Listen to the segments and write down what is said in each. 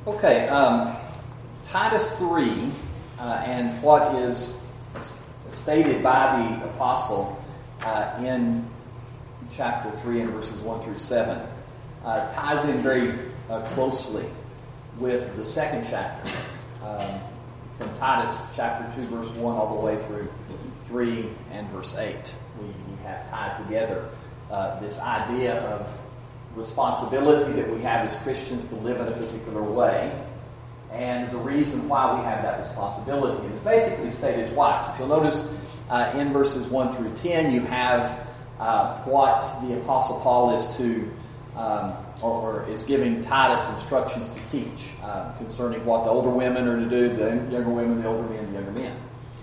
Okay, Titus 3, and what is stated by the apostle in chapter 3 and verses 1 through 7 ties in very closely with the second chapter, from Titus chapter 2 verse 1 all the way through 3 and verse 8. We have tied together this idea of responsibility that we have as Christians to live in a particular way, and the reason why we have that responsibility. And it's basically stated twice. If you'll notice in verses 1 through 10, you have what the Apostle Paul is to, or is giving Titus instructions to teach concerning what the older women are to do, the younger women, the older men, the younger men.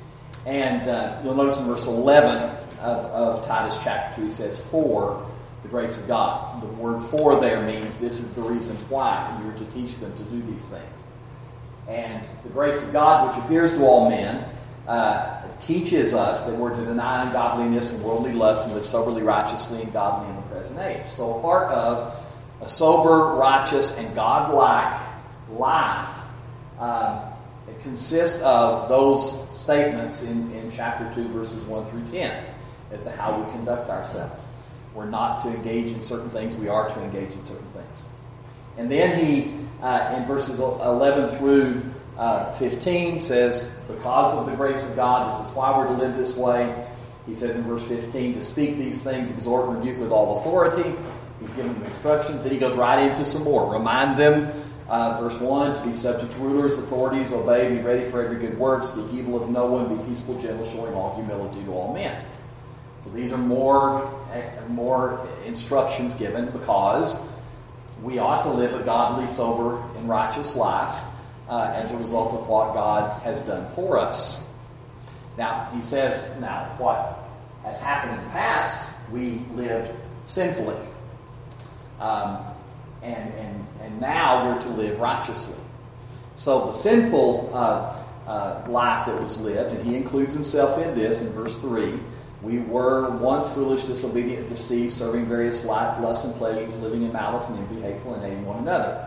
And you'll notice in verse 11 of Titus chapter 2, he says, "For the grace of God." The word "for" there means this is the reason why you're to teach them to do these things. And the grace of God, which appears to all men, teaches us that we're to deny ungodliness and worldly lust and live soberly, righteously, and godly in the present age. So a part of a sober, righteous, and godlike life, it consists of those statements in chapter 2, verses 1 through 10, as to how we conduct ourselves. We're not to engage in certain things. We are to engage in certain things. And then he, in verses 11 through 15, says, because of the grace of God, this is why we're to live this way. He says in verse 15, to speak these things, exhort and rebuke with all authority. He's giving them instructions. Then he goes right into some more. Remind them, verse 1, to be subject to rulers, authorities, obey, be ready for every good work, speak evil of no one, be peaceable, gentle, showing all humility to all men. So these are more instructions given because we ought to live a godly, sober, and righteous life as a result of what God has done for us. Now, he says, what has happened in the past, we lived sinfully. And now we're to live righteously. So the sinful life that was lived, and he includes himself in this in verse 3, we were once foolish, disobedient, deceived, serving various lusts and pleasures, living in malice and envy, hateful, and hating one another.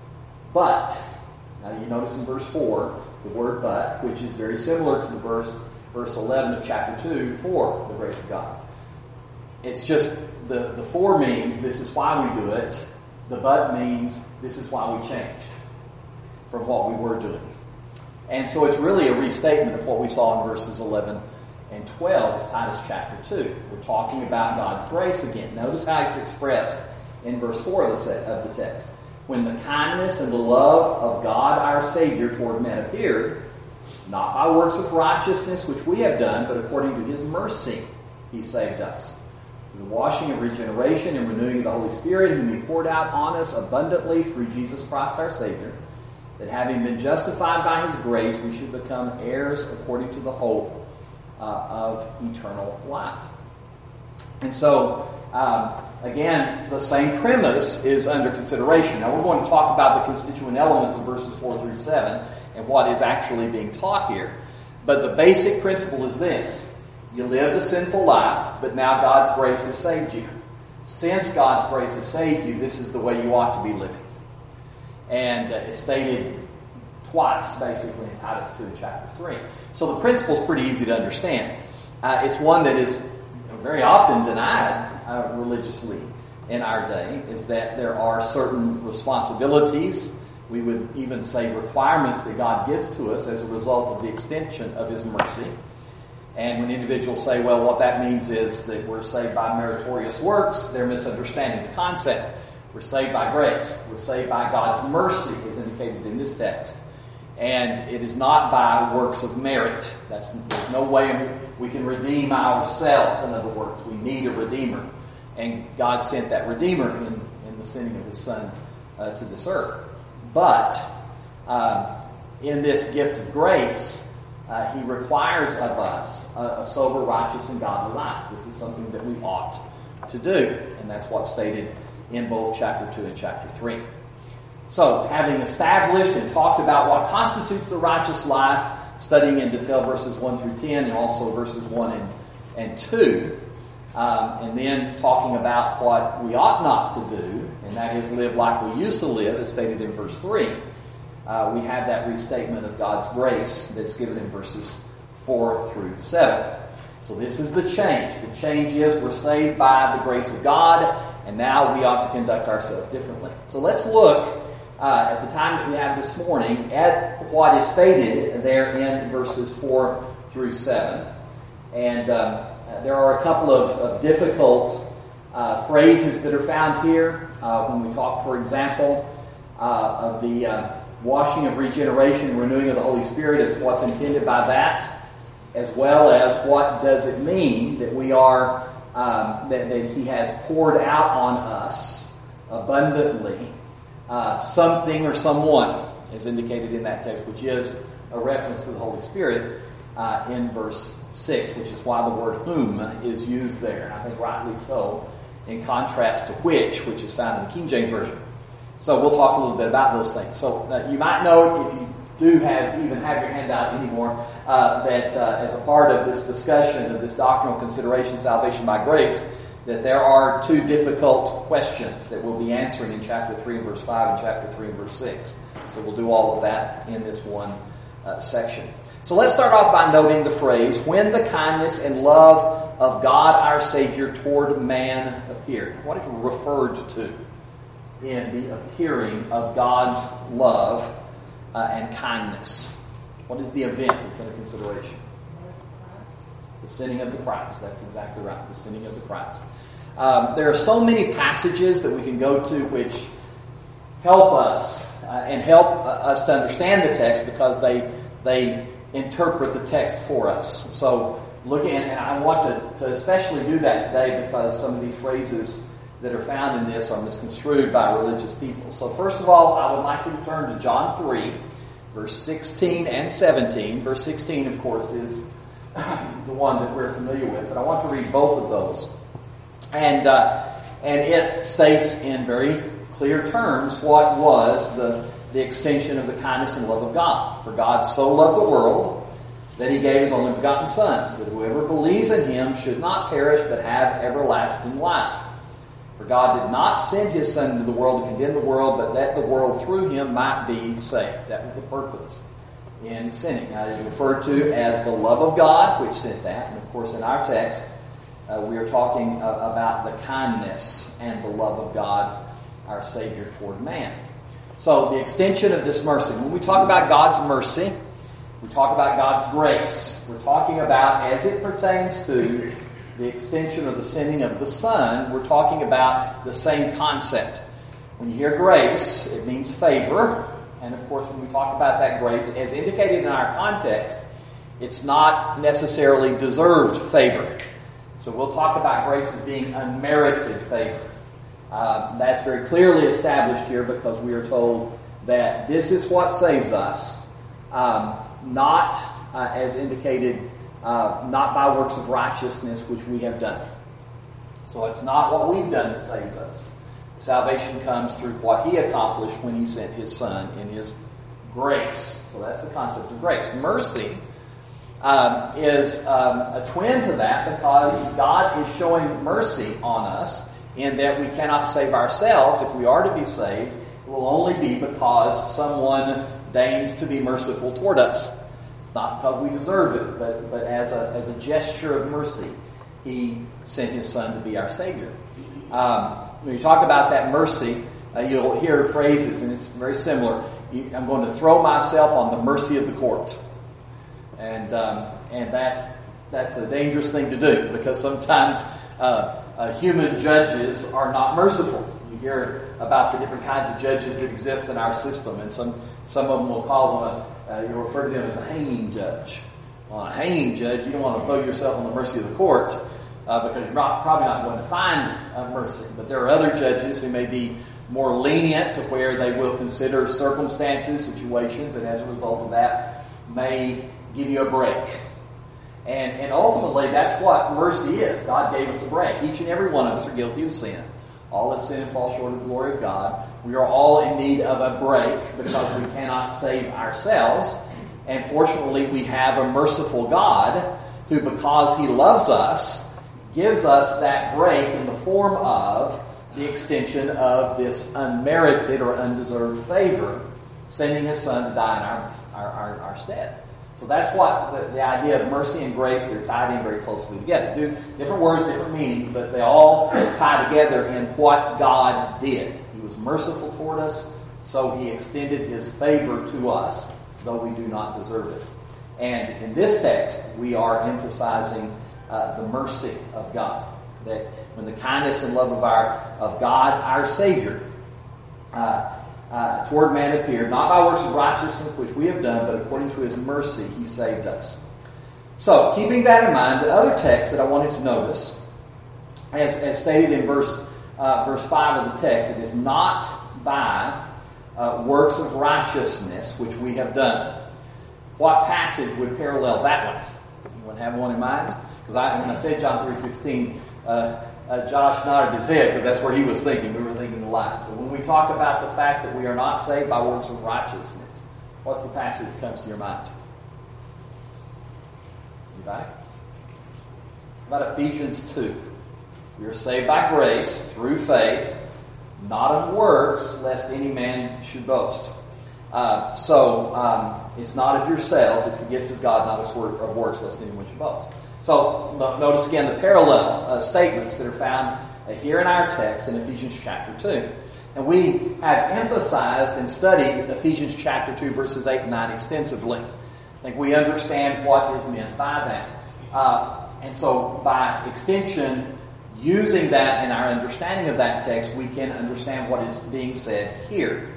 But, now you notice in verse 4, the word but, which is very similar to the verse 11 of chapter 2, for the grace of God. It's just, the for means this is why we do it. The but means this is why we changed from what we were doing. And so it's really a restatement of what we saw in verses 11 and 12 of Titus chapter 2. We're talking about God's grace again. Notice how it's expressed in verse 4 of the text. When the kindness and the love of God our Savior toward men appeared, not by works of righteousness which we have done, but according to his mercy he saved us. Through the washing of regeneration and renewing of the Holy Spirit, whom he poured out on us abundantly through Jesus Christ our Savior, that having been justified by his grace, we should become heirs according to the hope of eternal life. And so, again, the same premise is under consideration. Now, we're going to talk about the constituent elements of verses 4 through 7 and what is actually being taught here. But the basic principle is this. You lived a sinful life, but now God's grace has saved you. Since God's grace has saved you, this is the way you ought to be living. And it's stated twice, basically, in Titus 2 and chapter 3. So the principle is pretty easy to understand. It's one that is very often denied religiously in our day, is that there are certain responsibilities, we would even say requirements that God gives to us as a result of the extension of his mercy. And when individuals say, well, what that means is that we're saved by meritorious works, they're misunderstanding the concept. We're saved by grace. We're saved by God's mercy, as indicated in this text. And it is not by works of merit. There's no way we can redeem ourselves. In other words, we need a Redeemer. And God sent that Redeemer in the sending of his Son to this earth. But in this gift of grace, he requires of us a sober, righteous, and godly life. This is something that we ought to do. And that's what's stated in both chapter 2 and chapter 3. So, having established and talked about what constitutes the righteous life, studying in detail verses 1 through 10 and also verses 1 and 2, and then talking about what we ought not to do, and that is live like we used to live, as stated in verse 3, we have that restatement of God's grace that's given in verses 4 through 7. So this is the change. The change is we're saved by the grace of God, and now we ought to conduct ourselves differently. So let's look at the time that we have this morning at what is stated there in verses 4 through 7. And there are a couple of difficult phrases that are found here. When we talk, for example, of the washing of regeneration and renewing of the Holy Spirit as to what's intended by that, as well as what does it mean that we are, that He has poured out on us abundantly something or someone, as indicated in that text, which is a reference to the Holy Spirit in verse 6, which is why the word whom is used there. And I think rightly so, in contrast to which is found in the King James Version. So we'll talk a little bit about those things. So you might know, if you do have your handout anymore, that as a part of this discussion of this doctrinal consideration, salvation by grace, that there are two difficult questions that we'll be answering in chapter 3 and verse 5 and chapter 3 and verse 6. So we'll do all of that in this one section. So let's start off by noting the phrase, when the kindness and love of God our Savior toward man appeared. What is referred to in the appearing of God's love and kindness? What is the event that's under consideration? The sending of the Christ. That's exactly right. The sending of the Christ. There are so many passages that we can go to which help us and help us to understand the text, because they interpret the text for us. So looking at, and I want to especially do that today, because some of these phrases that are found in this are misconstrued by religious people. So first of all, I would like to turn to John 3, verse 16 and 17. Verse 16, of course, is the one that we're familiar with, but I want to read both of those. And it states in very clear terms what was the extension of the kindness and love of God. For God so loved the world that He gave His only begotten Son, that whoever believes in Him should not perish but have everlasting life. For God did not send His Son into the world to condemn the world, but that the world through Him might be saved. That was the purpose in sending. Now, it is referred to as the love of God, which sent that. And of course, in our text, we are talking about the kindness and the love of God, our Savior, toward man. So, the extension of this mercy. When we talk about God's mercy, we talk about God's grace. We're talking about, as it pertains to the extension of the sending of the Son, we're talking about the same concept. When you hear grace, it means favor. And of course, when we talk about that grace, as indicated in our context, it's not necessarily deserved favor. So we'll talk about grace as being unmerited favor. That's very clearly established here, because we are told that this is what saves us, not as indicated, not by works of righteousness which we have done. So it's not what we've done that saves us. Salvation comes through what He accomplished when He sent His Son in His grace. So that's the concept of grace. Mercy is a twin to that, because God is showing mercy on us in that we cannot save ourselves. If we are to be saved, it will only be because someone deigns to be merciful toward us. It's not because we deserve it, but as a gesture of mercy, He sent His Son to be our Savior. When you talk about that mercy, you'll hear phrases, and it's very similar. I'm going to throw myself on the mercy of the court. And that's a dangerous thing to do, because sometimes human judges are not merciful. You hear about the different kinds of judges that exist in our system, and some of them will call them, you'll refer to them as a hanging judge. Well, a hanging judge, you don't want to throw yourself on the mercy of the court, because you're probably not going to find mercy. But there are other judges who may be more lenient, to where they will consider circumstances, situations, and as a result of that may give you a break. And ultimately, that's what mercy is. God gave us a break. Each and every one of us are guilty of sin. All have sinned and fall short of the glory of God. We are all in need of a break, because we cannot save ourselves. And fortunately, we have a merciful God who, because He loves us, gives us that break in the form of the extension of this unmerited or undeserved favor, sending His Son to die in our stead. So that's what the idea of mercy and grace, they're tied in very closely together. Different words, different meaning, but they all tie together in what God did. He was merciful toward us, so He extended His favor to us, though we do not deserve it. And in this text, we are emphasizing the mercy of God. That when the kindness and love of God, our Savior, toward man appeared, not by works of righteousness which we have done, but according to His mercy He saved us. So, keeping that in mind, the other text that I wanted to notice, as stated in verse 5 of the text, it is not by works of righteousness which we have done. What passage would parallel that one? Anyone have one in mind? Because when I said John 3:16, Josh nodded his head because that's where he was thinking. We were thinking alike. But when we talk about the fact that we are not saved by works of righteousness, what's the passage that comes to your mind? Anybody? How about Ephesians 2? We are saved by grace through faith, not of works, lest any man should boast. So it's not of yourselves, it's the gift of God, not of works, lest anyone should boast. So notice again the parallel statements that are found here in our text in Ephesians chapter 2. And we have emphasized and studied Ephesians chapter 2 verses 8 and 9 extensively. I think we understand what is meant by that. And so by extension, using that in our understanding of that text, we can understand what is being said here.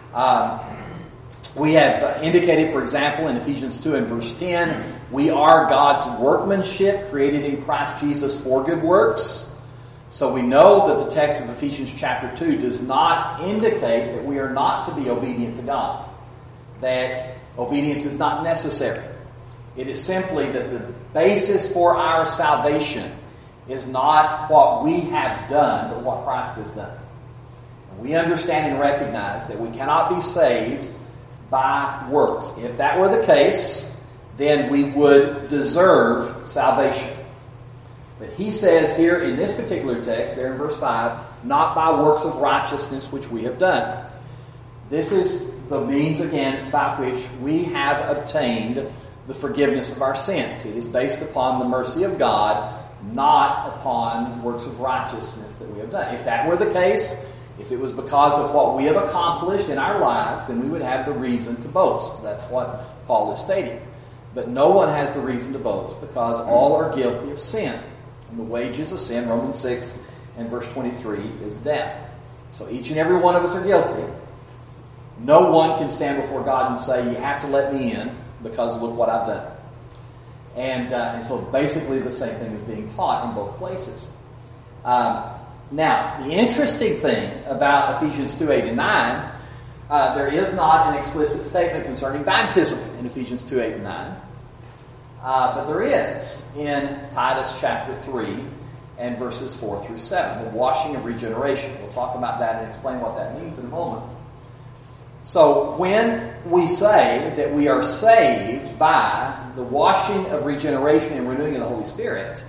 We have indicated, for example, in Ephesians 2 and verse 10, we are God's workmanship created in Christ Jesus for good works. So we know that the text of Ephesians chapter 2 does not indicate that we are not to be obedient to God, that obedience is not necessary. It is simply that the basis for our salvation is not what we have done, but what Christ has done. And we understand and recognize that we cannot be saved by works. If that were the case, then we would deserve salvation. But he says here in this particular text, there in verse 5, not by works of righteousness which we have done. This is the means, again, by which we have obtained the forgiveness of our sins. It is based upon the mercy of God, not upon works of righteousness that we have done. If that were the case, if it was because of what we have accomplished in our lives, then we would have the reason to boast. That's what Paul is stating. But no one has the reason to boast because all are guilty of sin. And the wages of sin, Romans 6 and verse 23, is death. So each and every one of us are guilty. No one can stand before God and say, you have to let me in because look what I've done. And so basically the same thing is being taught in both places. Now, the interesting thing about Ephesians 2, 8, and 9, there is not an explicit statement concerning baptism in Ephesians 2, 8, and 9. But there is in Titus chapter 3 and verses 4 through 7, the washing of regeneration. We'll talk about that and explain what that means in a moment. So when we say that we are saved by the washing of regeneration and renewing of the Holy Spirit,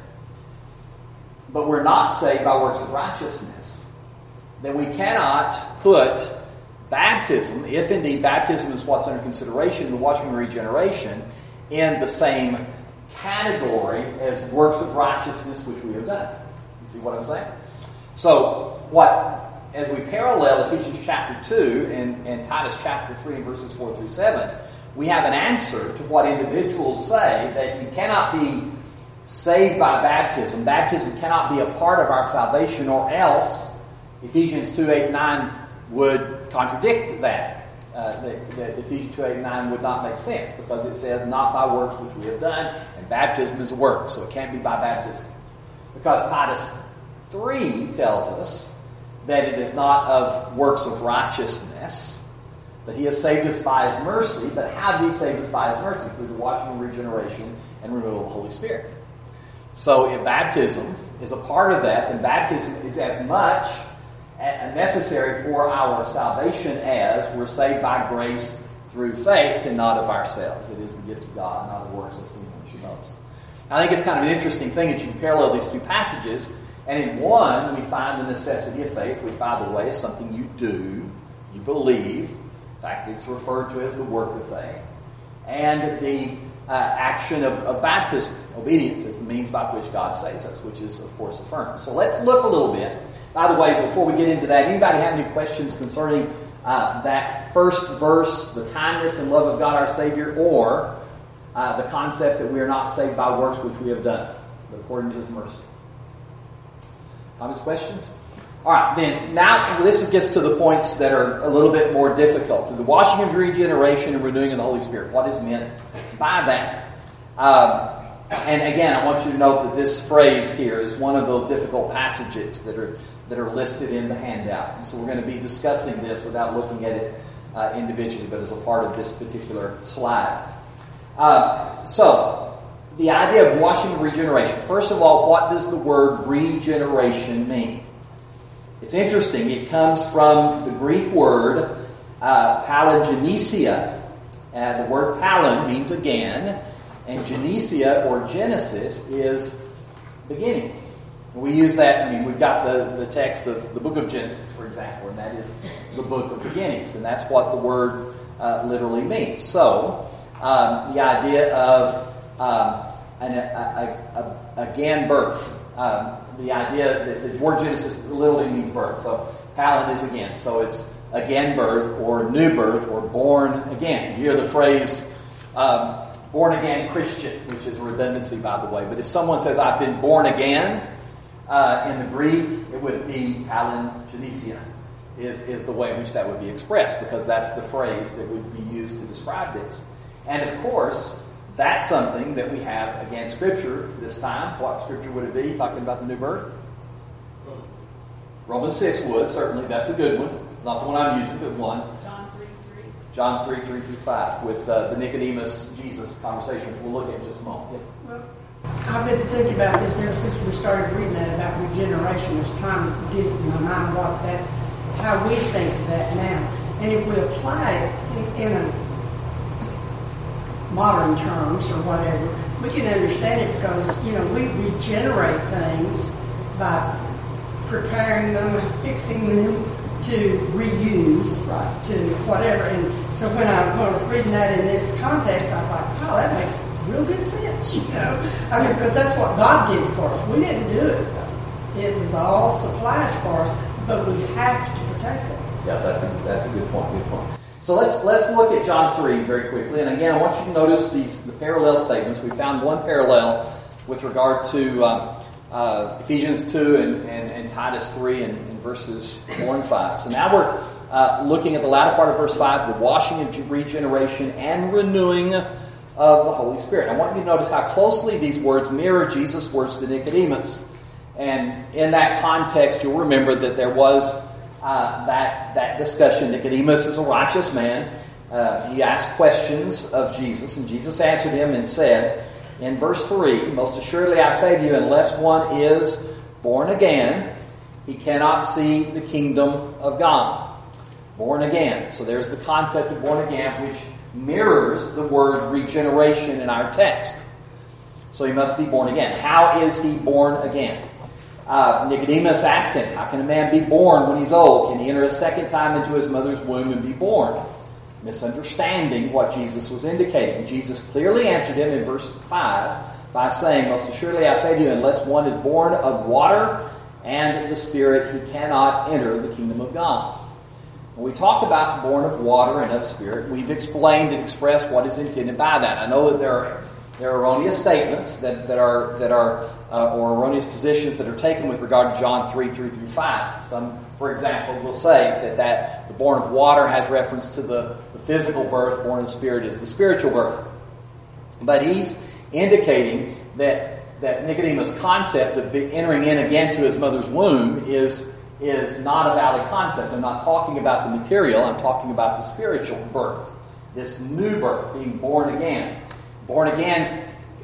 but we're not saved by works of righteousness, then we cannot put baptism, if indeed baptism is what's under consideration, the washing and regeneration, in the same category as works of righteousness which we have done. You see what I'm saying? So, as we parallel Ephesians chapter 2 and Titus chapter 3 and verses 4 through 7, we have an answer to what individuals say that you cannot be saved by baptism. Baptism cannot be a part of our salvation, or else Ephesians 2, 8, 9 would contradict that. That Ephesians 2, 8, 9 would not make sense because it says not by works which we have done, and baptism is a work, so it can't be by baptism. Because Titus 3 tells us that it is not of works of righteousness, but he has saved us by his mercy. But how did he save us by his mercy? Through the washing and regeneration and renewal of the Holy Spirit. So if baptism is a part of that, then baptism is as much necessary for our salvation as we're saved by grace through faith and not of ourselves. It is the gift of God, not of works, as anyone should boast. I think it's kind of an interesting thing that you can parallel these two passages, and in one we find the necessity of faith, which, by the way, is something you do, you believe, In fact, it's referred to as the work of faith. And the action of baptism, obedience, is the means by which God saves us, which is, of course, affirmed. So let's look a little bit. By the way, before we get into that, anybody have any questions concerning that first verse, the kindness and love of God our Savior, or the concept that we are not saved by works which we have done, but according to His mercy? Comments, questions? All right, then, now this gets to the points that are a little bit more difficult. The washing of regeneration and renewing of the Holy Spirit. What is meant by that? And again, I want you to note that this phrase here is one of those difficult passages that are listed in the handout. And so we're going to be discussing this without looking at it individually, but as a part of this particular slide. So, the idea of washing of regeneration. First of all, what does the word regeneration mean? It's interesting. It comes from the Greek word palingenesia. The word palin means again, and genesia or Genesis is beginning. And we use that, we've got the text of the book of Genesis, for example, and that is the book of beginnings, and that's what the word literally means. So, the idea of again birth. The idea that the word Genesis literally means birth. So palin is again. So it's again birth or new birth or born again. You hear the phrase born again Christian, which is a redundancy, by the way. But if someone says, I've been born again, in the Greek, it would be palingenesia is the way in which that would be expressed, because that's the phrase that would be used to describe this. And of course, that's something that we have, again, Scripture this time. What Scripture would it be, talking about the new birth? Romans 6 would, certainly. That's a good one. It's not the one I'm using, but one. John 3, 3 through 5, with the Nicodemus-Jesus conversation, which we'll look at in just a moment. Yes? Well, I've been thinking about this ever since we started reading that about regeneration. Was trying to get in my mind how we think of that now. And if we apply it in a modern terms or whatever, we can understand it because, we regenerate things by preparing them, fixing them to reuse, right, to whatever. And so when I was reading that in this context, I thought, wow, that makes real good sense, because that's what God did for us. We didn't do it. It was all supplied for us, but we have to protect it. Yeah, that's a good point. Good point. So let's look at John 3 very quickly. And again, I want you to notice the parallel statements. We found one parallel with regard to Ephesians 2 and Titus 3 and verses 4 and 5. So now we're looking at the latter part of verse 5, the washing of regeneration and renewing of the Holy Spirit. I want you to notice how closely these words mirror Jesus' words to Nicodemus. And in that context, you'll remember that there was that discussion. Nicodemus is a righteous man. He asked questions of Jesus, and Jesus answered him and said, in verse 3, most assuredly I say to you, unless one is born again, he cannot see the kingdom of God. Born again. So there's the concept of born again, which mirrors the word regeneration in our text. So he must be born again. How is he born again? Nicodemus asked him, how can a man be born when he's old? Can he enter a second time into his mother's womb and be born? Misunderstanding what Jesus was indicating. Jesus clearly answered him in verse 5 by saying, most assuredly I say to you, unless one is born of water and the Spirit, he cannot enter the kingdom of God. When we talk about born of water and of Spirit, we've explained and expressed what is intended by that. I know that there are erroneous statements that are or erroneous positions that are taken with regard to John 3 through 5. Some, for example, will say that the born of water has reference to the physical birth, born of the Spirit is the spiritual birth. But he's indicating that Nicodemus' concept of entering in again to his mother's womb is not a valid concept. I'm not talking about the material, I'm talking about the spiritual birth. This new birth, being born again. Born again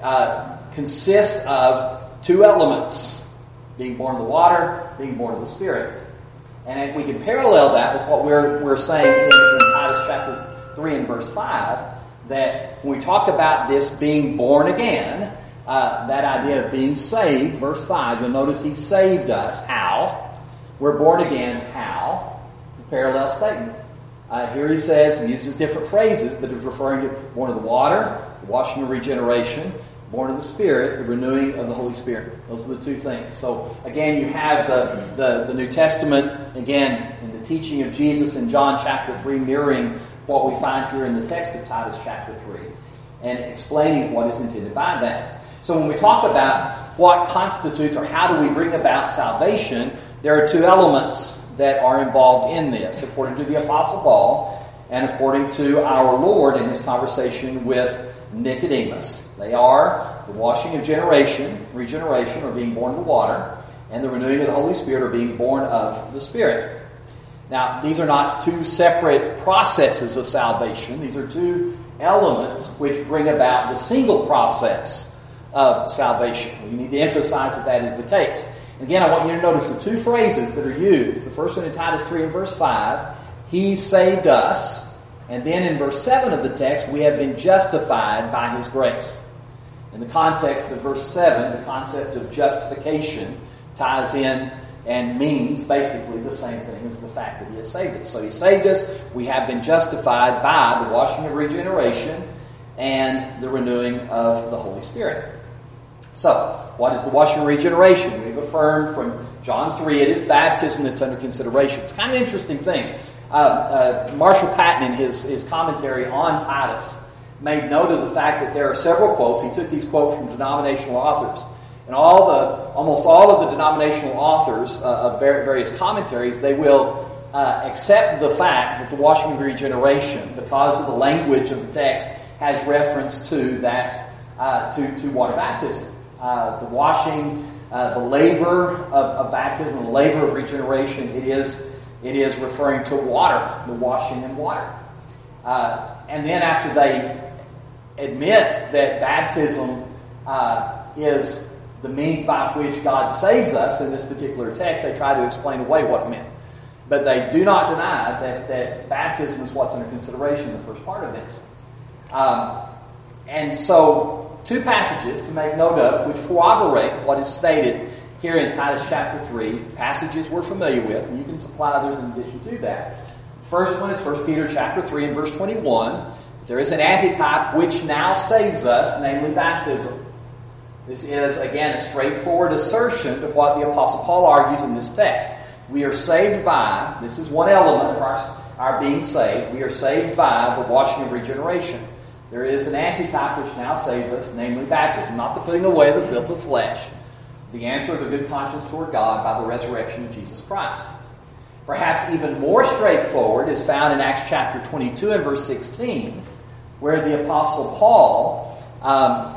consists of two elements. Being born of the water, being born of the Spirit. And we can parallel that with what we're saying in Titus chapter 3 and verse 5, that when we talk about this being born again, that idea of being saved, verse 5, you'll notice he saved us. How? We're born again. How? It's a parallel statement. Here he says, he uses different phrases, but he's referring to born of the water, the washing of regeneration, born of the Spirit, the renewing of the Holy Spirit. Those are the two things. So again, you have the New Testament, again, in the teaching of Jesus in John chapter 3, mirroring what we find here in the text of Titus chapter 3, and explaining what is intended by that. So when we talk about what constitutes or how do we bring about salvation, there are two elements that are involved in this, according to the Apostle Paul and according to our Lord in his conversation with Nicodemus. They are the washing of regeneration, or being born of the water, and the renewing of the Holy Spirit, or being born of the Spirit. Now, these are not two separate processes of salvation. These are two elements which bring about the single process of salvation. We need to emphasize that is the case. Again, I want you to notice the two phrases that are used. The first one in Titus 3 and verse 5, He saved us. And then in verse 7 of the text, we have been justified by His grace. In the context of verse 7, the concept of justification ties in and means basically the same thing as the fact that He has saved us. So He saved us. We have been justified by the washing of regeneration and the renewing of the Holy Spirit. So, what is the washing of regeneration? We've affirmed from John 3, it is baptism that's under consideration. It's kind of an interesting thing. Marshall Patton, in his commentary on Titus, made note of the fact that there are several quotes. He took these quotes from denominational authors. And almost all of the denominational authors of various commentaries, they will accept the fact that the washing of regeneration, because of the language of the text, has reference to that, to water baptism. The washing, the laver of baptism, the laver of regeneration, it is referring to water, the washing in water. And then after they admit that baptism is the means by which God saves us in this particular text, they try to explain away what it meant. But they do not deny that baptism is what's under consideration in the first part of this. And so, two passages to make note of which corroborate what is stated here in Titus chapter 3, passages we're familiar with, and you can supply others in addition to that. The first one is 1 Peter chapter 3 and verse 21. There is an antitype which now saves us, namely baptism. This is, again, a straightforward assertion of what the Apostle Paul argues in this text. We are saved by, this is one element of our being saved, we are saved by the washing of regeneration. There is an antitype which now saves us, namely baptism, not the putting away of the filth of flesh, the answer of a good conscience toward God by the resurrection of Jesus Christ. Perhaps even more straightforward is found in Acts chapter 22 and verse 16, where the Apostle Paul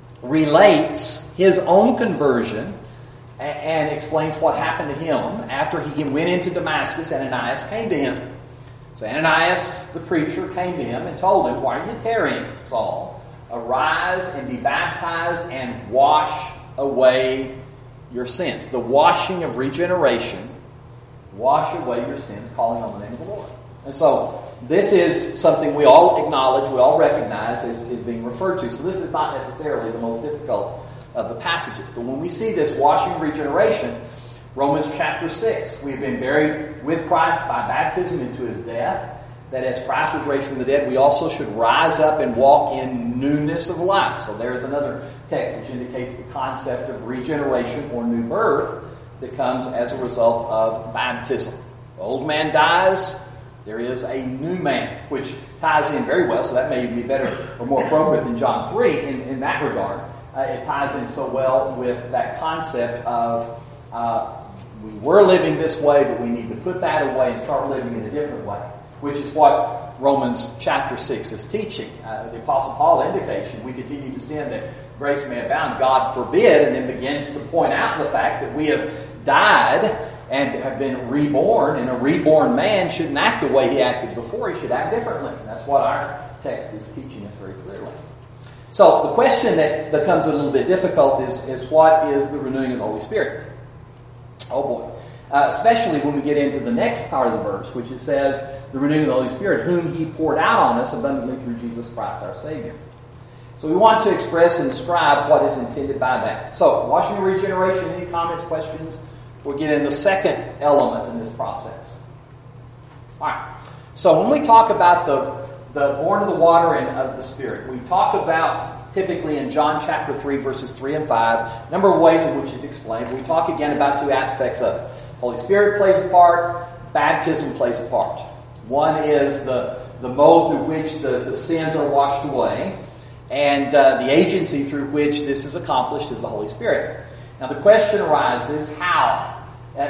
relates his own conversion and explains what happened to him after he went into Damascus. Ananias came to him. So Ananias, the preacher, came to him and told him, "Why are you tarrying, Saul? Arise and be baptized and wash away your sins." The washing of regeneration, wash away your sins, calling on the name of the Lord. And so this is something we all acknowledge, we all recognize as being referred to. So this is not necessarily the most difficult of the passages. But when we see this washing of regeneration, Romans chapter 6, we have been buried with Christ by baptism into His death, that as Christ was raised from the dead, we also should rise up and walk in newness of life. So there is another text which indicates the concept of regeneration or new birth that comes as a result of baptism. The old man dies, there is a new man, which ties in very well, so that may be better or more appropriate than John 3 in that regard. It ties in so well with that concept of we were living this way, but we need to put that away and start living in a different way, which is what Romans chapter 6 is teaching. The Apostle Paul indicates we continue to sin that grace may abound. God forbid, and then begins to point out the fact that we have died and have been reborn, and a reborn man shouldn't act the way he acted before. He should act differently. That's what our text is teaching us very clearly. So the question that becomes a little bit difficult is what is the renewing of the Holy Spirit? Oh boy. Especially when we get into the next part of the verse, which it says, the renewing of the Holy Spirit, whom He poured out on us abundantly through Jesus Christ our Savior. So we want to express and describe what is intended by that. So, washing and regeneration, any comments, questions? We'll get in the second element in this process. Alright. So when we talk about the born of the water and of the Spirit, we talk about typically in John chapter 3, verses 3 and 5, a number of ways in which it's explained. We talk again about two aspects of it. Holy Spirit plays a part, baptism plays a part. One is the mode through which the sins are washed away, and the agency through which this is accomplished is the Holy Spirit. Now the question arises, how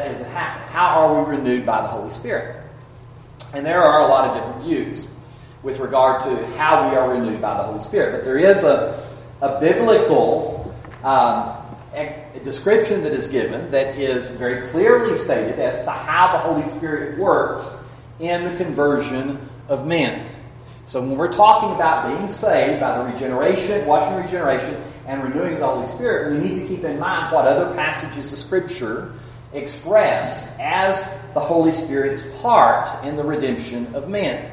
are we renewed by the Holy Spirit? And there are a lot of different views with regard to how we are renewed by the Holy Spirit. But there is a biblical description that is given that is very clearly stated as to how the Holy Spirit works in the conversion of men. So when we're talking about being saved by the regeneration, washing regeneration, and renewing of the Holy Spirit, we need to keep in mind what other passages of Scripture express as the Holy Spirit's part in the redemption of men.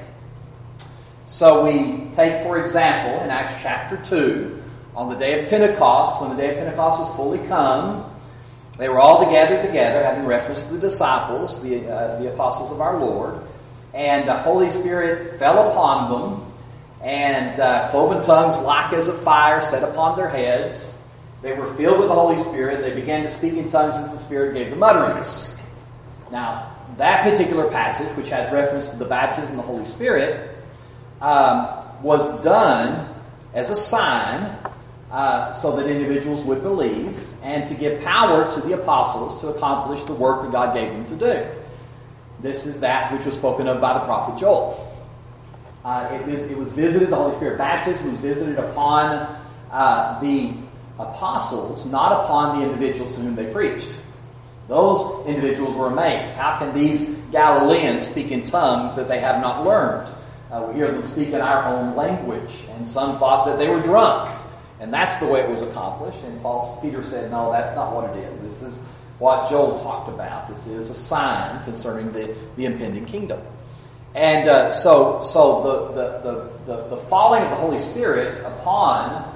So we take, for example, in Acts chapter 2, on the day of Pentecost, when the day of Pentecost was fully come, they were all together, having reference to the disciples, the apostles of our Lord, and the Holy Spirit fell upon them, and cloven tongues like as of fire set upon their heads. They were filled with the Holy Spirit. They began to speak in tongues as the Spirit gave them utterance. Now, that particular passage, which has reference to the baptism of the Holy Spirit, was done as a sign so that individuals would believe and to give power to the apostles to accomplish the work that God gave them to do. This is that which was spoken of by the prophet Joel. It was visited, the Holy Spirit baptism was visited upon the apostles, not upon the individuals to whom they preached. Those individuals were amazed. How can these Galileans speak in tongues that they have not learned? We hear them speak in our own language, and some thought that they were drunk. And that's the way it was accomplished. And Peter said, no, that's not what it is. This is what Joel talked about. This is a sign concerning the impending kingdom. And so the falling of the Holy Spirit upon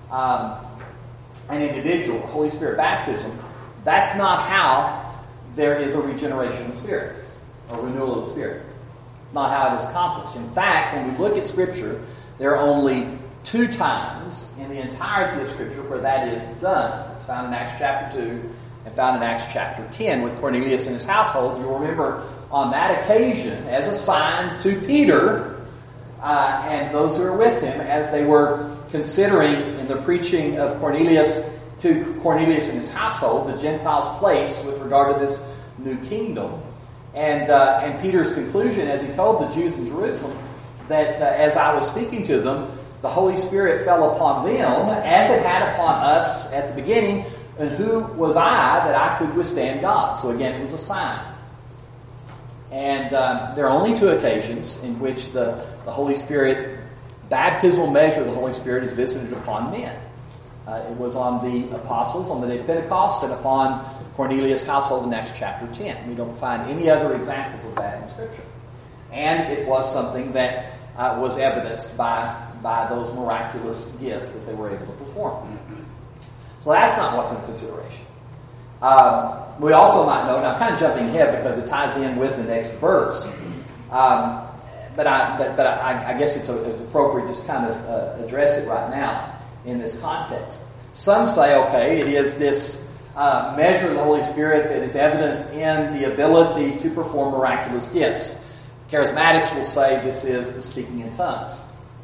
an individual, Holy Spirit baptism, that's not how there is a regeneration of the Spirit, or renewal of the Spirit. It's not how it is accomplished. In fact, when we look at Scripture, there are only 2 times in the entirety of Scripture where that is done. It's found in Acts chapter 2 and found in Acts chapter 10 with Cornelius and his household. You'll remember on that occasion, as a sign to Peter and those who were with him, as they were considering in the preaching of Cornelius to Cornelius and his household, the Gentiles' place with regard to this new kingdom. And Peter's conclusion, as he told the Jews in Jerusalem, that as I was speaking to them, the Holy Spirit fell upon them as it had upon us at the beginning, and who was I that I could withstand God? So again, it was a sign. And there are only 2 occasions in which the Holy Spirit, baptismal measure of the Holy Spirit, is visited upon men. It was on the apostles on the day of Pentecost and upon Cornelius' household in Acts chapter 10. We don't find any other examples of that in Scripture. And it was something that was evidenced by those miraculous gifts that they were able to perform. So that's not what's in consideration. We also might note, and I'm kind of jumping ahead because it ties in with the next verse, but I guess it's appropriate just kind of address it right now in this context. Some say, okay, it is this measure of the Holy Spirit that is evidenced in the ability to perform miraculous gifts. Charismatics will say this is the speaking in tongues.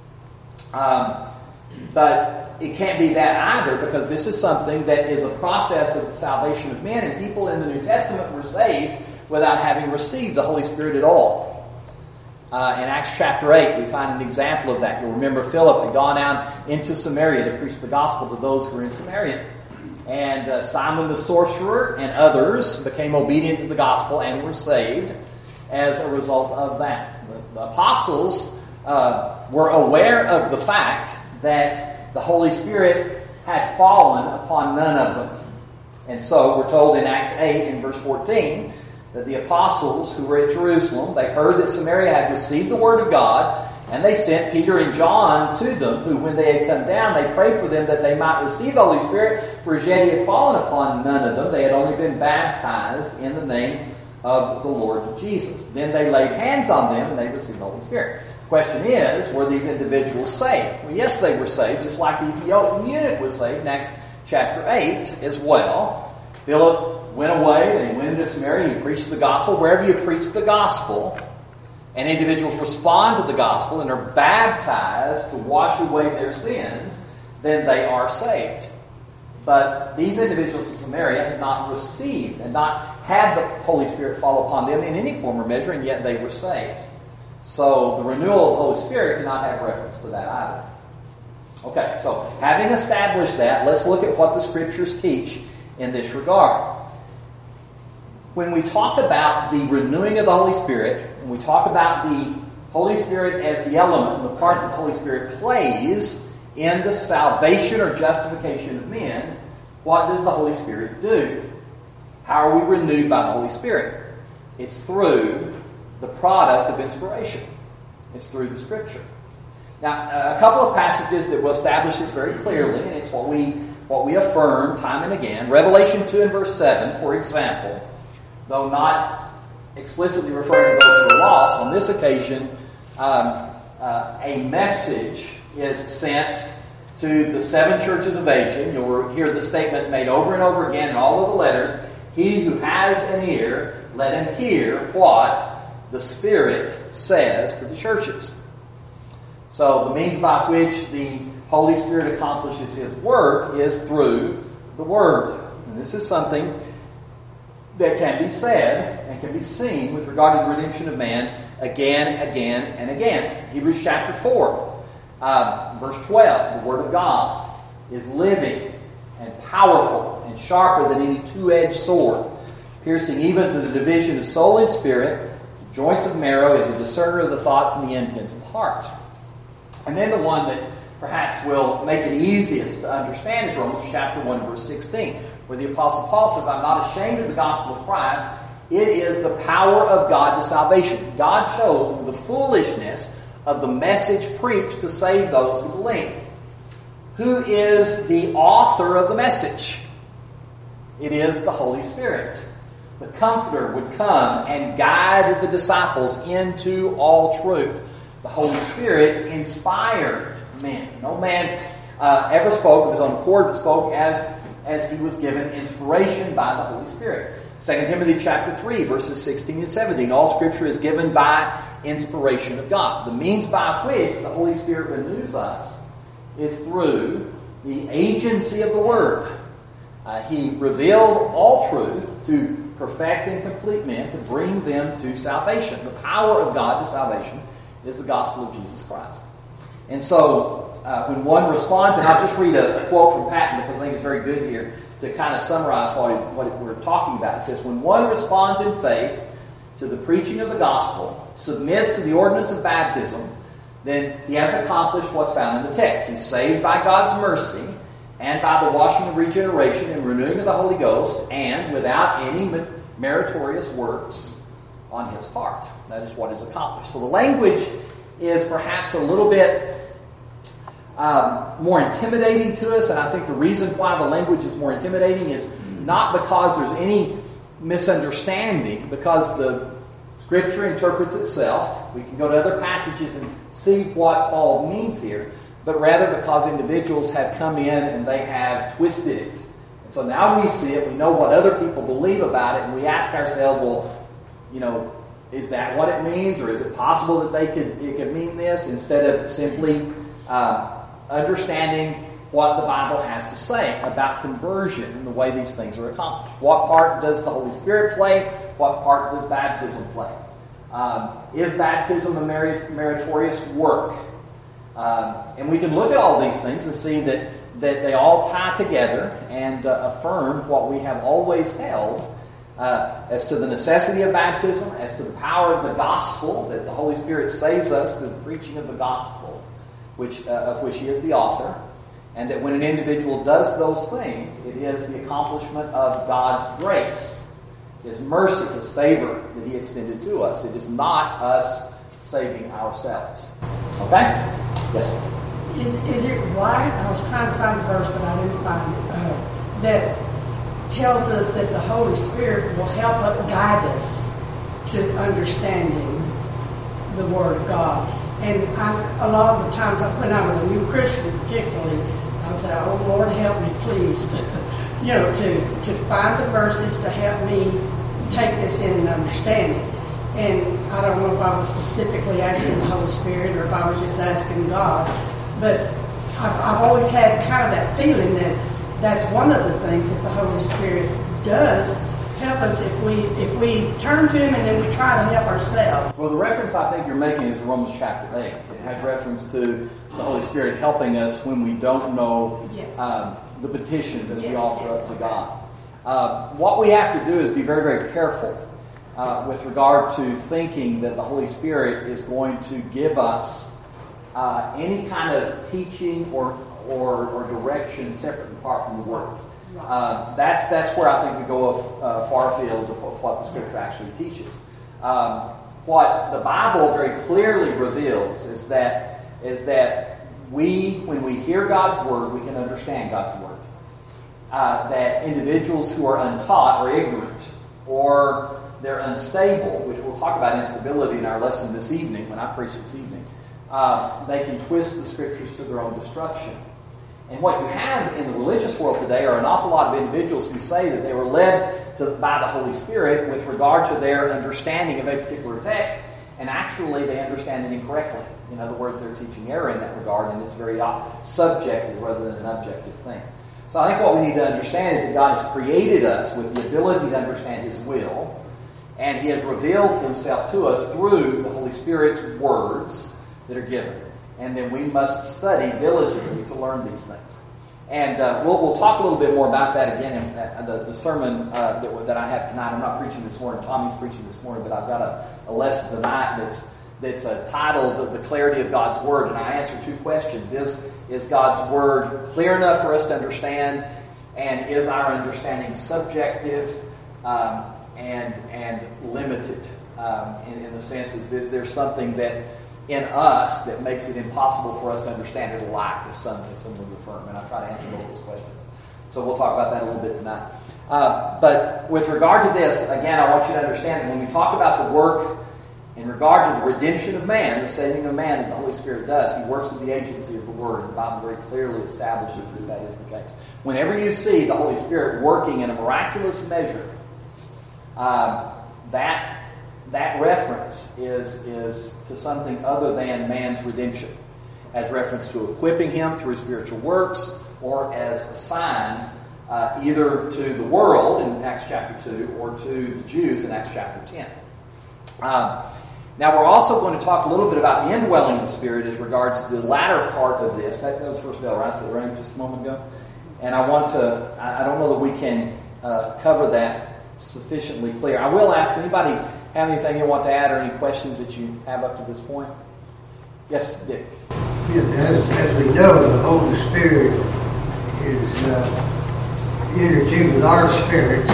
But it can't be that either, because this is something that is a process of the salvation of men, and people in the New Testament were saved without having received the Holy Spirit at all. In Acts chapter 8, we find an example of that. You'll remember Philip had gone out into Samaria to preach the gospel to those who were in Samaria. And Simon the sorcerer and others became obedient to the gospel and were saved as a result of that. The apostles were aware of the fact that the Holy Spirit had fallen upon none of them. And so we're told in Acts 8 in verse 14 that the apostles who were at Jerusalem, they heard that Samaria had received the word of God, and they sent Peter and John to them, who when they had come down, they prayed for them that they might receive the Holy Spirit, for as yet he had fallen upon none of them. They had only been baptized in the name of the Lord Jesus. Then they laid hands on them and they received the Holy Spirit. The question is, were these individuals saved? Well, yes, they were saved, just like the Ethiopian eunuch was saved in Acts chapter 8 as well. Philip went away and he went into Samaria. He preached the gospel. Wherever you preach the gospel, and individuals respond to the gospel and are baptized to wash away their sins, then they are saved. But these individuals in Samaria had not received and not had the Holy Spirit fall upon them in any form or measure, and yet they were saved. So the renewal of the Holy Spirit cannot have reference to that either. Okay, so having established that, let's look at what the Scriptures teach in this regard. When we talk about the renewing of the Holy Spirit, and we talk about the Holy Spirit as the element and the part that the Holy Spirit plays in the salvation or justification of men, what does the Holy Spirit do? How are we renewed by the Holy Spirit? It's through the product of inspiration. It's through the Scripture. Now, a couple of passages that will establish this very clearly, and it's what we affirm time and again. Revelation 2 and verse 7, for example, though not explicitly referring to those who are lost, on this occasion, a message is sent to the 7 churches of Asia. You'll hear the statement made over and over again in all of the letters. He who has an ear, let him hear what the Spirit says to the churches. So the means by which the Holy Spirit accomplishes His work is through the Word. And this is something that can be said and can be seen with regard to the redemption of man again, and again. Hebrews chapter 4, verse 12, the Word of God is living and powerful and sharper than any two-edged sword, piercing even to the division of soul and spirit, the joints of marrow, is a discerner of the thoughts and the intents of the heart. And then the one that perhaps will make it easiest to understand is Romans chapter 1, verse 16, where the Apostle Paul says, I'm not ashamed of the gospel of Christ. It is the power of God to salvation. God chose the foolishness of the message preached to save those who believe. Who is the author of the message? It is the Holy Spirit. The Comforter would come and guide the disciples into all truth. The Holy Spirit inspired men. No man ever spoke of his own accord, but spoke as he was given inspiration by the Holy Spirit. 2 Timothy chapter 3, verses 16 and 17. All Scripture is given by inspiration of God. The means by which the Holy Spirit renews us is through the agency of the Word. He revealed all truth to perfect and complete men, to bring them to salvation. The power of God to salvation is the gospel of Jesus Christ. And so, when one responds, and I'll just read a quote from Patton because I think it's very good here to kind of summarize what we're talking about. It says, when one responds in faith to the preaching of the gospel, submits to the ordinance of baptism, then he has accomplished what's found in the text. He's saved by God's mercy and by the washing of regeneration and renewing of the Holy Ghost, and without any meritorious works on his part. That is what is accomplished. So the language is perhaps a little bit more intimidating to us, and I think the reason why the language is more intimidating is not because there's any misunderstanding, because the Scripture interprets itself. We can go to other passages and see what Paul means here, but rather because individuals have come in and they have twisted it. And so now we see it, we know what other people believe about it, and we ask ourselves, well, is that what it means, or is it possible that it could mean this, instead of simply understanding what the Bible has to say about conversion and the way these things are accomplished. What part does the Holy Spirit play? What part does baptism play? Is baptism a meritorious work? And we can look at all these things and see that they all tie together and affirm what we have always held as to the necessity of baptism, as to the power of the gospel, that the Holy Spirit saves us through the preaching of the gospel, of which He is the author, and that when an individual does those things, it is the accomplishment of God's grace, His mercy, His favor that He extended to us. It is not us saving ourselves. Okay? Yes? Is it right? I was trying to find the verse, but I didn't find it. That tells us that the Holy Spirit will help us guide us to understanding the Word of God. And a lot of the times when I was a new Christian particularly, I would say, oh Lord, help me please, to find the verses to help me take this in and understand it. And I don't know if I was specifically asking the Holy Spirit or if I was just asking God, but I've always had kind of that feeling that that's one of the things that the Holy Spirit does help us if we turn to Him and then we try to help ourselves. Well, the reference I think you're making is Romans chapter 8. It has reference to the Holy Spirit helping us when we don't know the petitions as we offer up to God. What we have to do is be very, very careful with regard to thinking that the Holy Spirit is going to give us any kind of teaching or direction separate and apart from the Word. That's where I think we go far afield of what the Scripture actually teaches. What the Bible very clearly reveals is that when we hear God's Word, we can understand God's Word. That individuals who are untaught or ignorant or they're unstable, which we'll talk about instability in our lesson this evening, when I preach this evening, they can twist the Scriptures to their own destruction. And what you have in the religious world today are an awful lot of individuals who say that they were led by the Holy Spirit with regard to their understanding of a particular text, and actually they understand it incorrectly. In other words, they're teaching error in that regard, and it's very subjective rather than an objective thing. So I think what we need to understand is that God has created us with the ability to understand His will, and He has revealed Himself to us through the Holy Spirit's words that are given. And then we must study diligently to learn these things. And we'll talk a little bit more about that again in the sermon that I have tonight. I'm not preaching this morning. Tommy's preaching this morning, but I've got a lesson tonight that's titled "The Clarity of God's Word." And I answer two questions: Is God's Word clear enough for us to understand? And is our understanding subjective and limited? In the sense, is there something that in us that makes it impossible for us to understand it alike, as some would affirm? And I'll try to answer both those questions. So we'll talk about that a little bit tonight. But with regard to this, again, I want you to understand that when we talk about the work in regard to the redemption of man, the saving of man that the Holy Spirit does, He works with the agency of the Word. And the Bible very clearly establishes that that is the case. Whenever you see the Holy Spirit working in a miraculous measure, that reference is to something other than man's redemption, as reference to equipping him through spiritual works, or as a sign either to the world in Acts chapter 2 or to the Jews in Acts chapter 10. Now we're also going to talk a little bit about the indwelling of the Spirit as regards to the latter part of this. That was first bell right that rang just a moment ago. And I don't know that we can cover that sufficiently clear. I will ask anybody have anything you want to add or any questions that you have up to this point? Yes, Dick. As we know, the Holy Spirit is intertwined with our spirits.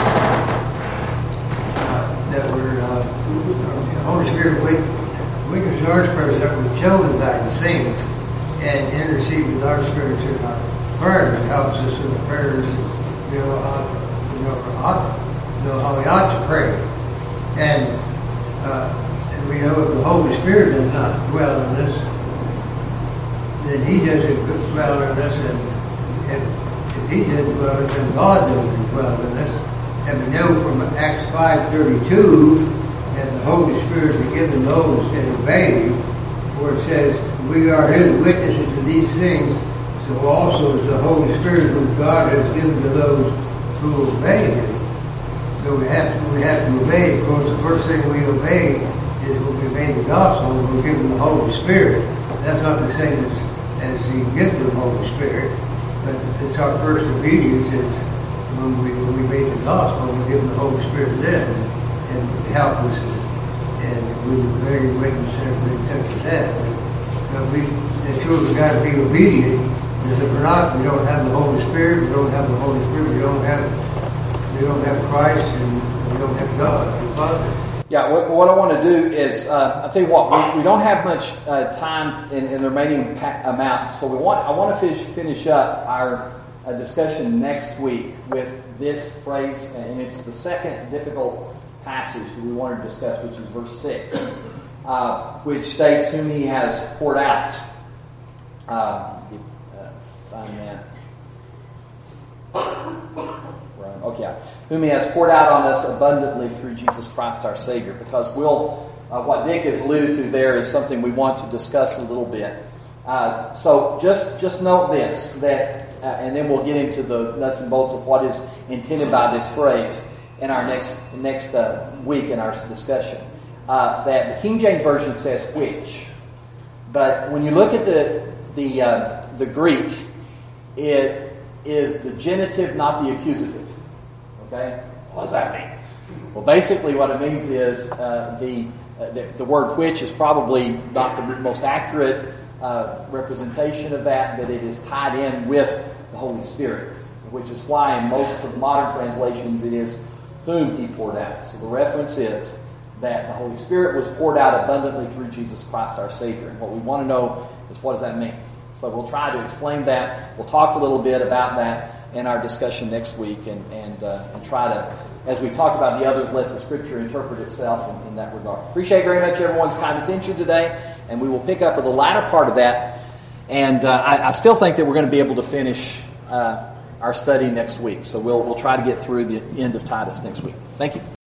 The Holy Spirit weakens our spirits that we're chosen by His things and intercedes with our spirits in our prayers. It helps us in the prayers, how we ought to pray. And we know if the Holy Spirit does not dwell in us, then He doesn't dwell in us, and if He doesn't dwell in us, then God doesn't dwell in us. And we know from Acts 5:32 that the Holy Spirit is given those that obey, where it says, we are His witnesses to these things, so also is the Holy Spirit whom God has given to those who obey Him. So we have to obey. Of course, the first thing we obey is when we obey the gospel, we're given the Holy Spirit. That's not the same as the gift of the Holy Spirit, but it's our first obedience is when we obey the gospel, we're given the Holy Spirit then, and help us, and we were very witness and everything such as that. But as sure we've got to be obedient, because if we're not, we don't have the Holy Spirit, we don't have the Holy Spirit, we don't have Christ, and we don't have God, the Father. Yeah, what I want to do is, I'll tell you what, we don't have much time in the remaining amount, so I want to finish up our discussion next week with this phrase, and it's the second difficult passage that we wanted to discuss, which is verse 6, which states whom he has poured out. Find that. Okay. Whom he has poured out on us abundantly through Jesus Christ our Savior. Because what Nick has alluded to there is something we want to discuss a little bit. So just note this, that, and then we'll get into the nuts and bolts of what is intended by this phrase in our next week in our discussion. That the King James Version says which, but when you look at the Greek, it is the genitive, not the accusative. Okay, what does that mean? Well, basically, what it means is the word which is probably not the most accurate representation of that, but it is tied in with the Holy Spirit, which is why in most of modern translations it is whom he poured out. So the reference is that the Holy Spirit was poured out abundantly through Jesus Christ our Savior. And what we want to know is, what does that mean? So we'll try to explain that. We'll talk a little bit about that in our discussion next week, and try to, as we talk about the others, let the Scripture interpret itself in that regard. Appreciate very much everyone's kind attention today, and we will pick up with the latter part of that. And I still think that we're going to be able to finish our study next week. So we'll try to get through the end of Titus next week. Thank you.